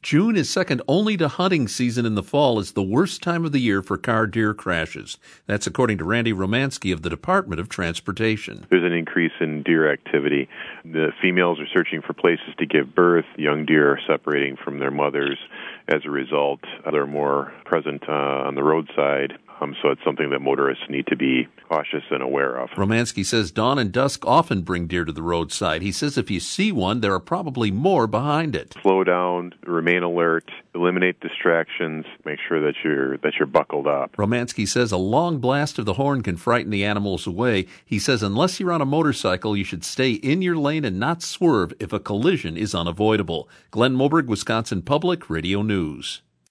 June is second only to hunting season in the fall as the worst time of the year for car deer crashes. That's according to Randy Romansky of the Department of Transportation. There's an increase in deer activity. The females are searching for places to give birth. Young deer are separating from their mothers. As a result, they're more present on the roadside. So it's something that motorists need to be cautious and aware of. Romansky says dawn and dusk often bring deer to the roadside. He says if you see one, there are probably more behind it. Slow down, remain alert, eliminate distractions, make sure that you're buckled up. Romansky says a long blast of the horn can frighten the animals away. He says unless you're on a motorcycle, you should stay in your lane and not swerve if a collision is unavoidable. Glenn Moberg, Wisconsin Public Radio News.